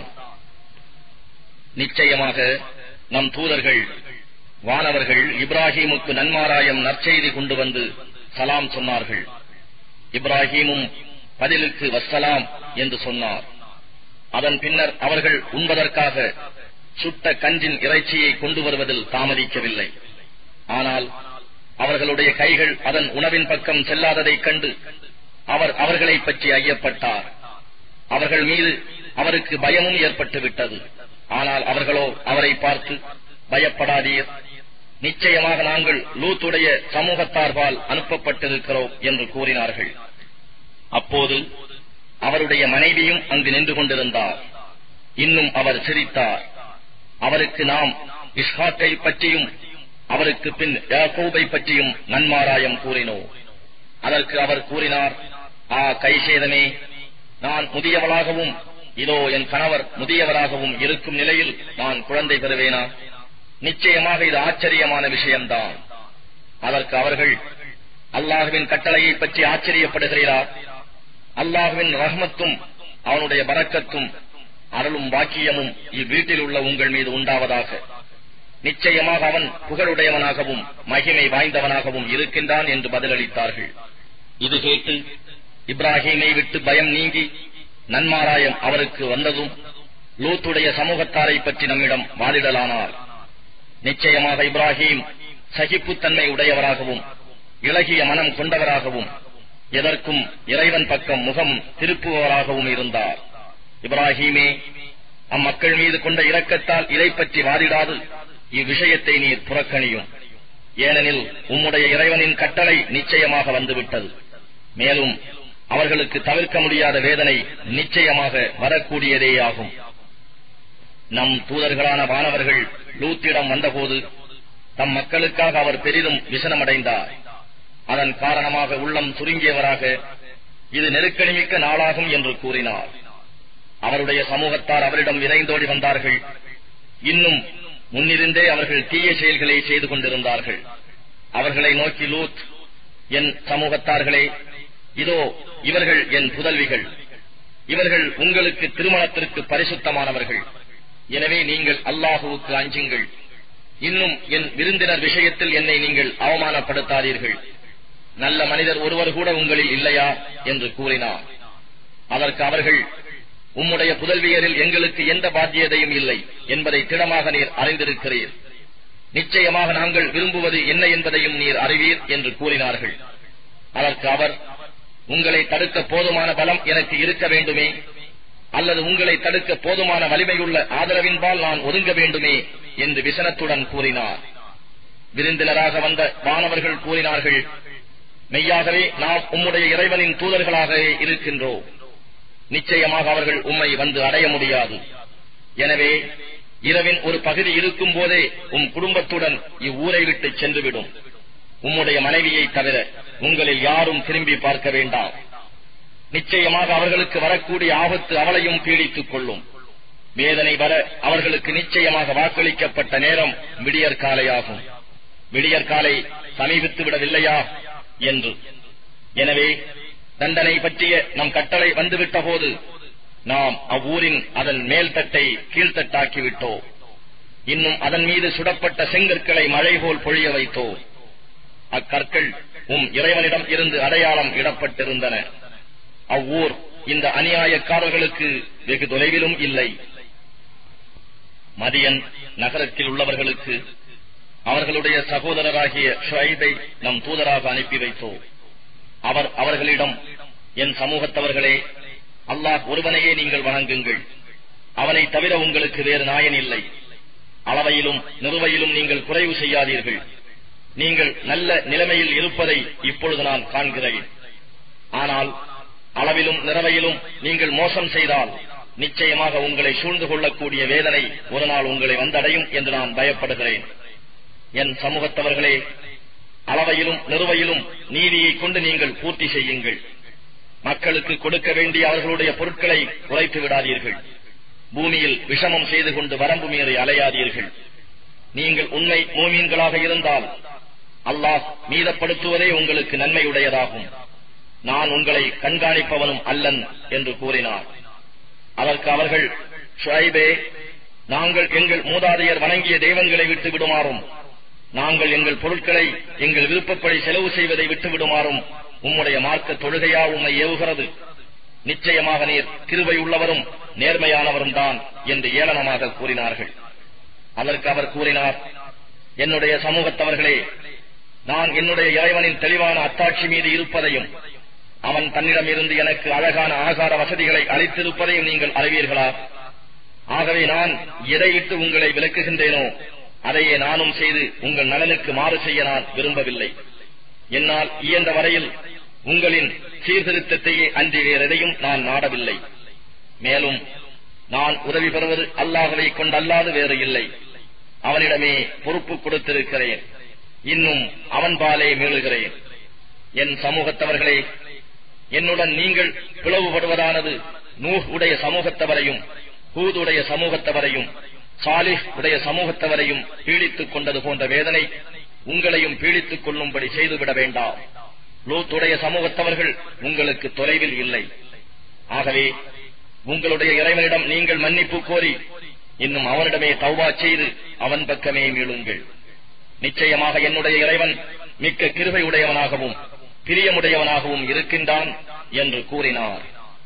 நிச்சயமாக நம் தூதர்கள் வானவர்கள் இப்ராஹீமுக்கு நன்மாராயம் நற்செய்தி கொண்டு வந்து சலாம் சொன்னார்கள். இப்ராஹீமும் பதிலுக்கு வஸ்ஸலாம் என்று சொன்னார். அதன் பின்னர் அவர்கள் உண்பதற்காக சுட்ட கஞ்சின் இறைச்சியை கொண்டு வருவதில் தாமதிக்கவில்லை. ஆனால் அவர்களுடைய கைகள் அதன் உணவின் பக்கம் செல்லாததைக் கண்டு அவர் அவர்களை பற்றி ஐயப்பட்டார். அவர்கள் மீது அவருக்கு பயமும் ஏற்பட்டுவிட்டது. ஆனால் அவர்களோ அவரை பார்த்து, பயப்படாதீர், நிச்சயமாக நாங்கள் லூத்துடைய சமூகத்தார்பால் அனுப்பப்பட்டிருக்கிறோம் என்று கூறினார்கள். அப்போது அவருடைய மனைவியும் அங்கு நின்று கொண்டிருந்தார். இன்னும் அவர் சிரித்தார். அவருக்கு நாம் இஸ்ஹாக்கை பற்றியும் அவருக்கு பின் யாக்கூபை பற்றியும் நன்மாராயம் கூறினோம். அதற்கு அவர் கூறினார், ஆ கைசேதமே, நான் முதியவளாகவும் இதோ என் கணவர் முதியவராகவும் இருக்கும் நிலையில் நான் குழந்தை பெறுவேனா? நிச்சயமாக இது ஆச்சரியமான விஷயம்தான். அதற்கு அவர்கள், அல்லாஹ்வின் கட்டளையை பற்றி ஆச்சரியப்படுகிறீரா? அல்லாஹ்வின் ரஹ்மத்தும் அவனுடைய பரக்கத்தும் அருளும் பாக்கியமும் இவ்வீட்டில் உள்ள உங்கள் மீது உண்டாவதாக. நிச்சயமாக அவன் புகழுடையவனாகவும் மகிமை வாய்ந்தவனாகவும் இருக்கின்றான் என்று பதிலளித்தார்கள். இது கேட்டு இப்ராஹீமை விட்டு பயம் நீங்கி நன்மாராயம் அவருக்கு வந்ததும் லூத்துடைய சமூகத்தாரை பற்றி நம்மிடம் வாதிடலானார். நிச்சயமாக இப்ராஹீம் சகிப்புத்தன்மை உடையவராகவும் இளகிய மனம் கொண்டவராகவும் எதற்கும் இறைவன் பக்கம் முகம் திருப்புபவராகவும் இருந்தார். இப்ராஹீமே, அம்மக்கள் மீது கொண்ட இரக்கத்தால் இதை பற்றி வாதிடாது இவ்விஷயத்தை நீர் புறக்கணியும். ஏனெனில் உம்முடைய இறைவனின் கட்டளை நிச்சயமாக வந்துவிட்டது. மேலும் அவர்களுக்கு தவிர்க்க முடியாத வேதனை நிச்சயமாக வரக்கூடியதேயாகும். நம் தூதர்களான வானவர்கள் லூத்திடம் வந்தபோது தம் மக்களுக்காக அவர் பெரிதும் விசனமடைந்தார். அதன் காரணமாக உள்ளம் சுருங்கியவராக இது நெருக்கடிமிக்க நாளாகும் என்று கூறினார். அவருடைய சமூகத்தார் அவரிடம் விரைந்தோடி வந்தார்கள். இன்னும் முன்னிருந்தே அவர்கள் தீய செயல்களை செய்து கொண்டிருந்தார்கள். அவர்களை நோக்கி லூத், என் சமூகத்தார்களே, இதோ இவர்கள் என் புதல்விகள், இவர்கள் உங்களுக்கு திருமணத்திற்கு பரிசுத்தமானவர்கள். எனவே நீங்கள் அல்லாஹுவுக்கு அஞ்சுங்கள். இன்னும் என் விருந்தினர் விஷயத்தில் என்னை நீங்கள் அவமானப்படுத்தாதீர்கள். நல்ல மனிதர் ஒருவர் கூட உங்களில் இல்லையா என்று கூறினார். அதற்கு அவர்கள், உம்முடைய புதல்வியரில் எங்களுக்கு எந்த பாத்தியதையும் இல்லை என்பதை திடமாக நீர் அறிந்திருக்கிறீர். நிச்சயமாக நாங்கள் விரும்புவது என்ன என்பதையும் நீர் அறிவீர் என்று கூறினார்கள். அதற்கு அவர், உங்களை தடுக்க போதுமான பலம் எனக்கு இருக்க வேண்டுமே, அல்லது உங்களை தடுக்க போதுமான வலிமையுள்ள ஆதரவின்பால் நான் ஒதுங்க வேண்டுமே என்று விசனத்துடன் கூறினார். விருந்தினராக வந்த வானவர்கள் கூறினார்கள், மெய்யாகவே நாம் உம்முடைய இறைவனின் தூதர்களாக இருக்கின்றோம். நிச்சயமாக அவர்கள் உம்மை வந்து அடைய முடியாது. எனவே இரவின் ஒரு பகுதி இருக்கும் போதே உம் குடும்பத்துடன் இவ்வூரை விட்டு சென்றுவிடும். உம்முடைய மனைவியை தவிர உங்களில் யாரும் திரும்பி பார்க்க வேண்டாம். நிச்சயமாக அவர்களுக்கு வரக்கூடிய ஆபத்து அவளையும் பீடித்துக் கொள்ளும். வேதனை வர அவர்களுக்கு நிச்சயமாக வாக்களிக்கப்பட்ட நேரம் விடியற்காலையாகும். விடியற்காலை சமீபித்து விடவில்லையா என்று. எனவே தண்டனை பற்றிய நம் கட்டளை வந்துவிட்ட போது நாம் அவ்வூரின் அதன் மேல்தட்டை கீழ்த்தட்டாக்கிவிட்டோம். இன்னும் அதன் மீது சுடப்பட்ட செங்கற்களை மழை போல் பொழிய வைத்தோம். அக்கற்கள் உம் இறைவனிடம் இருந்து அடையாளம் இடப்பட்டிருந்தன. அவ்வூர் இந்த அநியாயக்காரர்களுக்கு வெகு தொலைவிலும் இல்லை. மதியன் நகரத்தில் உள்ளவர்களுக்கு அவர்களுடைய சகோதரராகிய ஷுஐபை நம் தூதராக அனுப்பி வைத்தோம். அவர் அவர்களிடம், என் சமூகத்தவர்களே, அல்லாஹ் ஒருவனையே நீங்கள் வணங்குங்கள். அவனை தவிர உங்களுக்கு வேறு நாயன் இல்லை. அளவையிலும் நிறுவையிலும் நீங்கள் குறைவு செய்யாதீர்கள். நீங்கள் நல்ல நிலைமையில் இருப்பதை இப்பொழுது நான் காண்கிறேன். ஆனால் அளவிலும் நிறவையிலும் நீங்கள் மோசம் செய்தால் நிச்சயமாக உங்களை சூழ்ந்து கொள்ளக்கூடிய வேதனை ஒரு நாள் உங்களை வந்தடையும் என்று நான் பயப்படுகிறேன். என் சமூகத்தவர்களே, அளவையிலும் நிறுவையிலும் நீதியை கொண்டு நீங்கள் பூர்த்தி செய்யுங்கள். மக்களுக்கு கொடுக்க வேண்டிய அவர்களுடைய பொருட்களை குறைத்து விடாதீர்கள். பூமியில் விஷமம் செய்து கொண்டு வரம்பு மீறி அலையாதீர்கள். நீங்கள் உண்மை மூமீன்களாக இருந்தால் அல்லாஹ் மீதப்படுத்துவதே உங்களுக்கு நன்மையுடையதாகும். நான் உங்களை கண்காணிப்பவனும் அல்லன் என்று கூறினார். அதற்கு அவர்கள், ஷுஐபே, நாங்கள் எங்கள் மூதாதையர் வணங்கிய தெய்வங்களை விட்டு விடுமாறும் நாங்கள் எங்கள் பொருட்களை எங்கள் விருப்பப்படி செலவு செய்வதை விட்டு விடுமாறும் உம்முடைய மார்க்க தொழுகையா உம்மை ஏவுகிறது? நிச்சயமாக நீர் கிருபை உள்ளவரும் நேர்மையானவரும் தான் என்று ஏளனமாக கூறினார்கள். அதற்கு அவர் கூறினார், என்னுடைய சமூகத்தவர்களே, நான் என்னுடைய இறைவனின் தெளிவான அத்தாட்சி மீது இருப்பதையும் அவன் தன்னிடம் இருந்து எனக்கு அழகான ஆகார வசதிகளை அளித்திருப்பதையும் நீங்கள் அறிவீர்களா? ஆகவே நான் எதையிட்டு உங்களை விலக்குகின்றேனோ அதையே நானும் செய்து உங்கள் நலனுக்கு மாறு செய்ய நான் விரும்பவில்லை. என்னால் இயன்ற வரையில் உங்களின் சீர்திருத்தத்தையே அன்றி வேறெதையும் நான் நாடவில்லை. மேலும் நான் உதவி பெறுவது அல்லாஹ்வை கொண்டல்லாது வேறு இல்லை. அவனிடமே பொறுப்பு கொடுத்திருக்கிறேன். இன்னும் அவன் பாலே மீளுகிறேன். என் சமூகத்தவர்களே, என்னுடன் நீங்கள் பிளவுபடுவதானது நூஹ் உடைய சமூகத்தவரையும் ஹூத் உடைய சமூகத்தவரையும் சாலிஹ் உடைய சமூகத்தவரையும் பீடித்துக் கொண்டது போன்ற வேதனை உங்களையும் பீடித்துக் கொள்ளும்படி செய்துவிட வேண்டாம். லூத்துடைய சமூகத்தவர்கள் உங்களுக்கு தொலைவில் இல்லை. ஆகவே உங்களுடைய இறைவனிடம் நீங்கள் மன்னிப்பு கோரி இன்னும் அவனிடமே தௌபா செய்து அவன் பக்கமே மீளுங்கள். நிச்சயமாக என்னுடைய இறைவன் மிக்க கிருபை உடையவனாகவும் பிரியமுடையவனாகவும் இருக்கின்றான் என்று கூறினார்.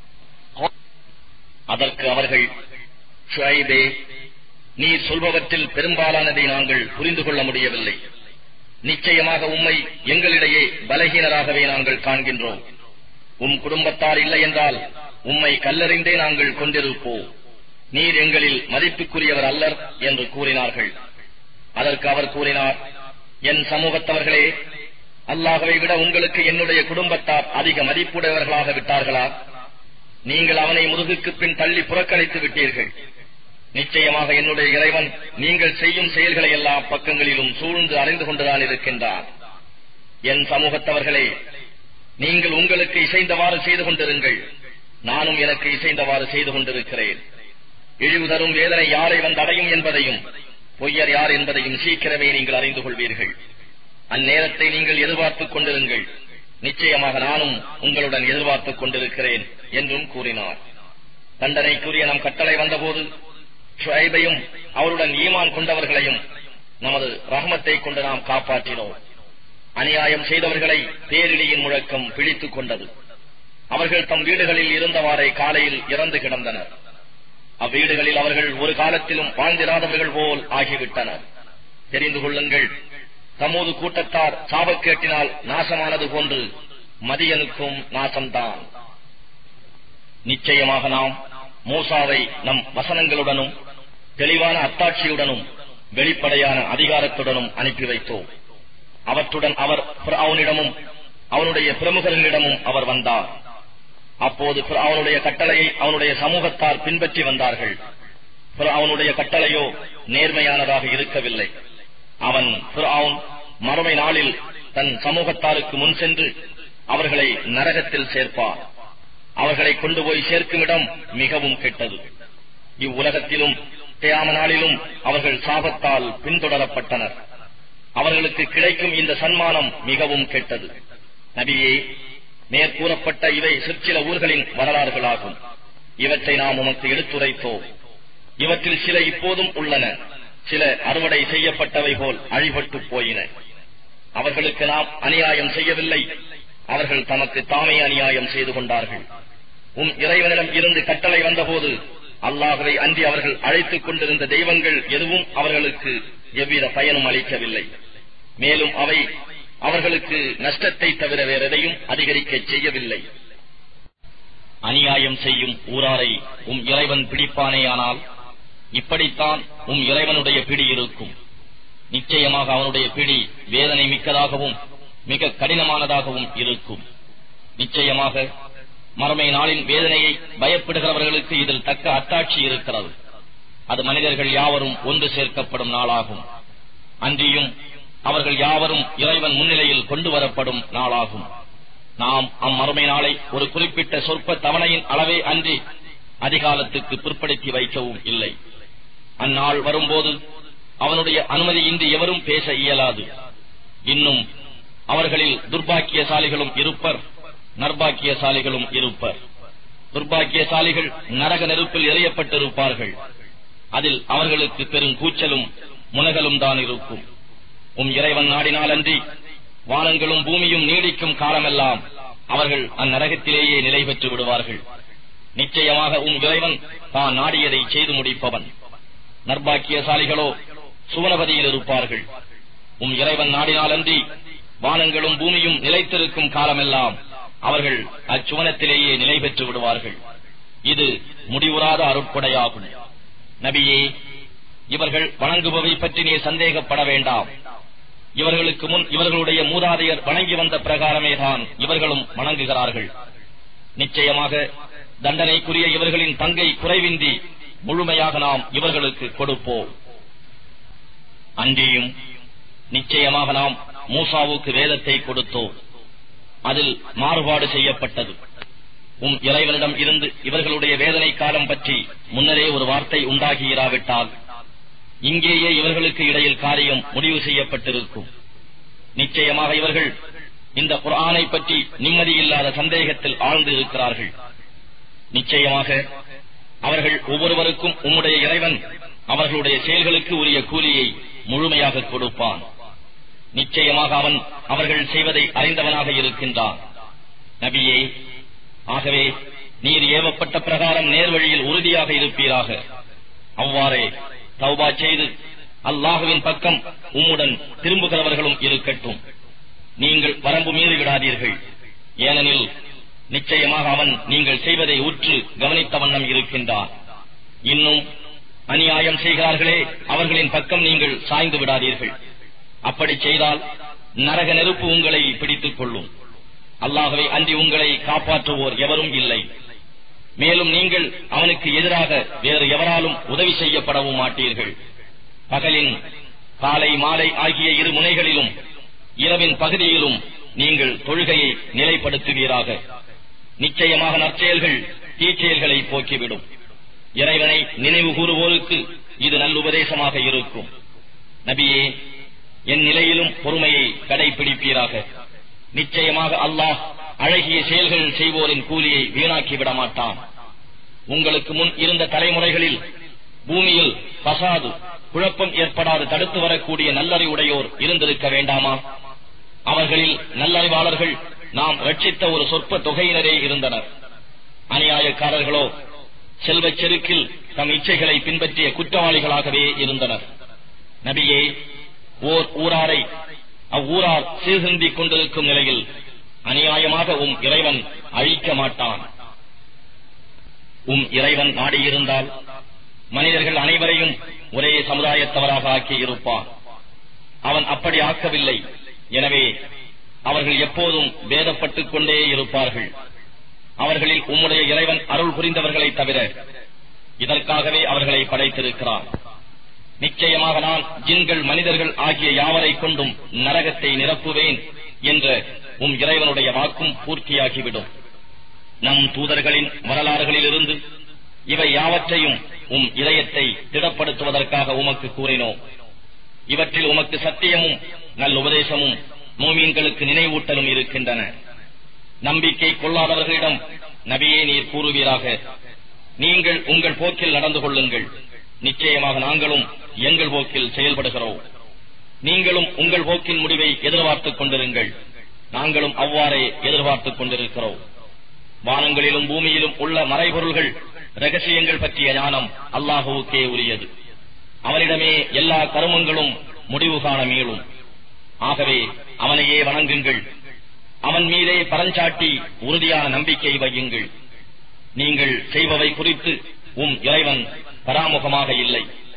அதற்கு அவர்கள், ஷுஐபே, நீர் சொல்பவற்றில் பெரும்பாலானதை நாங்கள் புரிந்து கொள்ள முடியவில்லை. நிச்சயமாக உம்மை எங்களிடையே பலகீனராகவே நாங்கள் காண்கின்றோம். உம் குடும்பத்தார் இல்லை என்றால் உம்மை கல்லறிந்தே நாங்கள் கொண்டிருப்போம். நீர் எங்களில் மதிப்புக்குரியவர் அல்லர் என்று கூறினார்கள். அதற்கு அவர் கூறினார், என் சமூகத்தவர்களே, அல்லாஹ்வை விட உங்களுக்கு என்னுடைய குடும்பத்தார் அதிக மதிப்புடையவர்களாக விட்டார்களா? நீங்கள் அவனை முதுகுக்கு பின் தள்ளி புறக்கணித்து விட்டீர்கள். நிச்சயமாக என்னுடைய இறைவன் நீங்கள் செய்யும் செயல்களை எல்லா பக்கங்களிலும் சூழ்ந்து அறிந்து கொண்டுதான் இருக்கின்றார். என் சமூகத்தவர்களே, நீங்கள் உங்களுக்கு இசைந்தவாறு செய்து கொண்டிருங்கள். நானும் எனக்கு இசைந்தவாறு செய்து கொண்டிருக்கிறேன். இழிவு தரும் வேதனை யாரை வந்து அடையும் என்பதையும் பொய்யர் யார் என்பதையும் சீக்கிரமே நீங்கள் அறிந்து கொள்வீர்கள். அந்நேரத்தை நீங்கள் எதிர்பார்த்துக் கொண்டிருங்கள். நிச்சயமாக நானும் உங்களுடன் எதிர்பார்த்துக் கொண்டிருக்கிறேன் என்றும் கூறினார். தண்டனைக்குரிய நம் கட்டளை வந்தபோது ஷுஐபையும் அவருடன் ஈமான் கொண்டவர்களையும் நமது ரஹ்மத்தை கொண்டு நாம் காப்பாற்றினோம். அநியாயம் செய்தவர்களை பேரிடியின் முழக்கம் பிடித்துக் கொண்டது. அவர்கள் தம் வீடுகளில் இருந்தவாறே காலையில் இறந்து கிடந்தனர். அவ்வீடுகளில் அவர்கள் ஒரு காலத்திலும் வாழ்ந்திராதவர்கள் போல் ஆகிவிட்டனர். தெரிந்து கொள்ளுங்கள், சமூது கூட்டத்தார் சாபக்கேட்டினால் நாசமானது போன்று மதியனுக்கும் நாசம்தான். நிச்சயமாக நாம் மூசாவை நம் வசனங்களுடனும் தெளிவான அத்தாட்சியுடனும் வெளிப்படையான அதிகாரத்துடனும் அனுப்பி வைத்தோம். அவற்றுடன் அவர் ஃபிர்அவுனிடமும் அவனுடைய பிரமுகர்களிடமும் அவர் வந்தார். அப்போது ஃபிர்அவுனுடைய கட்டளையை அவனுடைய சமூகத்தார் பின்பற்றி வந்தார்கள். ஃபிர்அவுனுடைய கட்டளையோ நேர்மையானதாக இருக்கவில்லை. அவன் ஃபிர்அவுன் மறுமை நாளில் தன் சமூகத்தாருக்கு முன் சென்று அவர்களை நரகத்தில் சேர்ப்பார். அவர்களை கொண்டு போய் சேர்க்கும் இடம் மிகவும் கெட்டது. இவ்வுலகத்திலும் கியாம நாளிலும் அவர்கள் சாபத்தால் பின்தொடரப்பட்டனர். அவர்களுக்கு கிடைக்கும் இந்த சன்மானம் மிகவும் கெட்டது. நபியே, மேற்கூறப்பட்ட இவை சிற்சில ஊர்களின் வரலாறுகளாகும். இவற்றை நாம் உமக்கு எடுத்துரைத்தோம். இவற்றில் சில இப்போதும் உள்ளன, சில அறுவடை செய்யப்பட்டவை போல் அழிபட்டு போயின. அவர்களுக்கு நாம் அநியாயம் செய்யவில்லை, அவர்கள் தமக்கு தாமே அநியாயம் செய்து கொண்டார்கள். உம் இறைவனிடம் இருந்து கட்டளை வந்தபோது அல்லாஹ்வை அன்றி அவர்கள் அழைத்துக் கொண்டிருந்த தெய்வங்கள் எதுவும் அவர்களுக்கு எவ்வித பயனும் அளிக்கவில்லை. மேலும் அவை அவர்களுக்கு நஷ்டத்தை தவிர வேறெதையும் அதிகரிக்க செய்யவில்லை. அநியாயம் செய்யும் ஊராரை உம் இறைவன் பிடிப்பானேயானால் இப்படித்தான் உம் இறைவனுடைய பிடி இருக்கும். நிச்சயமாக அவனுடைய பிடி வேதனை மிக்கதாகவும் மிக கடினமானதாகவும் இருக்கும். நிச்சயமாக மறுமை நாளின் வேதனையை பயப்படுகிறவர்களுக்கு இதில் தக்க அத்தாட்சி இருக்கிறது. அது மனிதர்கள் யாவரும் ஒன்று சேர்க்கப்படும் நாளாகும். அன்றியும் அவர்கள் யாவரும் இறைவன் முன்னிலையில் கொண்டு வரப்படும் நாளாகும். நாம் அம்மறுமை நாளை ஒரு குறிப்பிட்ட சொற்ப தவணையின் அளவே அன்றி அதிகாலத்துக்கு பிற்படுத்தி வைக்கவும் இல்லை. அந்நாள் வரும்போது அவனுடைய அனுமதியின்றி எவரும் பேச இயலாது. இன்னும் அவர்களில் துர்பாக்கியசாலிகளும் இருப்பர், நர்பாக்கியசாலிகளும் இருப்பர். துர்பாக்கியசாலிகள் நரக நெருப்பில் எறியப்பட்டிருப்பார்கள். அதில் அவர்களுக்கு பெரும் கூச்சலும் முனகலும் தான் இருக்கும். உம் இறைவன் நாடினால் அன்றி வானங்களும் பூமியும் நீடிக்கும் காலமெல்லாம் அவர்கள் அந்நரகத்திலேயே நிலை பெற்று விடுவார்கள். நிச்சயமாக உம் இறைவன் தான் நாடியதை செய்து முடிப்பவன். நர்பாக்கியசாலிகளோ சுவனபதியில் இருப்பார்கள். உம் இறைவன் நாடினால் அன்றி வானங்களும் பூமியும் நிலைத்திருக்கும் காலமெல்லாம் அவர்கள் அச்சுவனத்திலேயே நிலை பெற்று விடுவார்கள். இது முடிவுறாத அருட்கொடையாகும். நபியே, இவர்கள் வணங்குபவை பற்றி நீ சந்தேகப்பட வேண்டாம். இவர்களுக்கு முன் இவர்களுடைய மூதாதையர் வணங்கி வந்த பிரகாரமே தான் இவர்களும் வணங்குகிறார்கள். நிச்சயமாக தண்டனைக்குரிய இவர்களின் பங்கை குறைவின்றி முழுமையாக நாம் இவர்களுக்கு கொடுப்போம். அன்றியும் நிச்சயமாக நாம் மூசாவுக்கு வேதத்தை கொடுத்தோம். அதில் மாறுபாடு செய்யப்பட்டது. உம் இறைவனிடம் இருந்து இவர்களுடைய வேதனை காலம் பற்றி முன்னரே ஒரு வார்த்தை உண்டாகியிராவிட்டால் இங்கேயே இவர்களுக்கு இடையில் காரியம் முடிவு செய்யப்பட்டிருக்கும். நிச்சயமாக இவர்கள் இந்த குர்ஆனை பற்றி நிம்மதியில்லாத சந்தேகத்தில் ஆழ்ந்து இருக்கிறார்கள். நிச்சயமாக அவர்கள் ஒவ்வொருவருக்கும் உம்முடைய இறைவன் அவர்களுடைய செயல்களுக்கு உரிய கூலியை முழுமையாக கொடுப்பான். நிச்சயமாக அவன் அவர்கள் செய்வதை அறிந்தவனாக இருக்கின்றான். நபியே, ஆகவே நீர் ஏவப்பட்ட பிரகாரம் நேர்வழியில் உறுதியாக இருப்பீராக. அவ்வாறே தௌபா செய்து அல்லாஹுவின் பக்கம் உம்முடன் திரும்புகிறவர்களும் இருக்கட்டும். நீங்கள் வரம்பு மீறி விடாதீர்கள். ஏனெனில் நிச்சயமாக அவன் நீங்கள் செய்வதை உற்று கவனித்த வண்ணம் இருக்கின்றான். இன்னும் அநியாயம் செய்கிறார்களே, அவர்களின் பக்கம் நீங்கள் சாய்ந்து விடாதீர்கள். அப்படி செய்தால் நரக நெருப்பு உங்களை பிடித்துக் கொள்ளும். அல்லாஹ்வை அன்றி உங்களை காப்பாற்றுவோர் எவரும் இல்லை. மேலும் நீங்கள் அவனுக்கு எதிராக வேறு எவராலும் உதவி செய்யப்படவும் மாட்டீர்கள். பகலின் காலை மாலை ஆகிய இரு முனைகளிலும் இரவின் பகுதியிலும் நீங்கள் தொழுகையை நிலைப்படுத்துவீராக. நிச்சயமாக நற்செயல்கள் தீச்செயல்களை போக்கிவிடும். இறைவனை நினைவு கூறுவோருக்கு இது நல்லுபதேசமாக இருக்கும். நபியே, என் நிலையிலும் பொறுமையை கடைபிடிப்பீராக. நிச்சயமாக அல்லாஹ் அழகிய செயல்கள் செய்வோரின் கூலியை வீணாக்கி விட மாட்டான். உங்களுக்கு முன் இருந்த தலைமுறைகளில் பூமியில் பசாது குழப்பம் ஏற்படாது தடுத்து வரக்கூடிய நல்லறிவுடையோர் இருந்திருக்க வேண்டாமா? அவர்களில் நல்லறிவாளர்கள் நாம் ரட்சித்த ஒரு சொற்ப தொகையினரே இருந்தனர். அநியாயக்காரர்களோ செல்வச் செருக்கில் தம் இச்சைகளை பின்பற்றிய குற்றவாளிகளாகவே இருந்தனர். நபியே, ஓர் ஊராரை அவ்வூரார் சீர்திருந்திக் கொண்டிருக்கும் நிலையில் அநியாயமாக உம் இறைவன் அழிக்க மாட்டான். உம் இறைவன் நாடியிருந்தால் மனிதர்கள் அனைவரையும் ஒரே சமுதாயத்தவராக ஆக்கி இருப்பான். அவன் அப்படி ஆக்கவில்லை. எனவே அவர்கள் எப்போதும் பேதப்பட்டுக் கொண்டே இருப்பார்கள். அவர்களில் உம்முடைய இறைவன் அருள் புரிந்தவர்களை தவிர இதற்காகவே அவர்களை படைத்திருக்கிறார். நிச்சயமாக நான் ஜின்கள் மனிதர்கள் ஆகிய யாவரை கொண்டும் நரகத்தை நிரப்புவேன் என்ற உம் இறைவனுடைய வாக்கும் பூர்த்தியாகிவிடும். நம் தூதர்களின் வரலாறுகளிலிருந்து இவை யாவற்றையும் உம் இதயத்தை திடப்படுத்துவதற்காக உமக்கு கூறினோம். இவற்றில் உமக்கு சத்தியமும் நல்லுபதேசமும் மூமீன்களுக்கு நினைவூட்டலும் இருக்கின்றன. நம்பிக்கை கொள்ளாதவர்களிடம் நபியே நீர் கூறுவீராக, நீங்கள் உங்கள் போக்கில் நடந்து கொள்ளுங்கள், நிச்சயமாக நாங்களும் எங்கள் போக்கில் செயல்படுகிறோம். நீங்களும் உங்கள் போக்கின் முடிவை எதிர்பார்த்துக் கொண்டிருங்கள், நாங்களும் அவ்வாறே எதிர்பார்த்துக் கொண்டிருக்கிறோம். வானங்களிலும் பூமியிலும் உள்ள மறைபொருள்கள் ரகசியங்கள் பற்றிய ஞானம் அல்லாஹுவுக்கே உரியது. அவனிடமே எல்லா கருமங்களும் முடிவு காண மீளும். ஆகவே அவனையே வணங்குங்கள், அவன் மீதே பரஞ்சாட்டி உறுதியான நம்பிக்கை வையுங்கள். நீங்கள் செய்பவை குறித்து உம் இறைவன் பராமுகமாக இல்லை.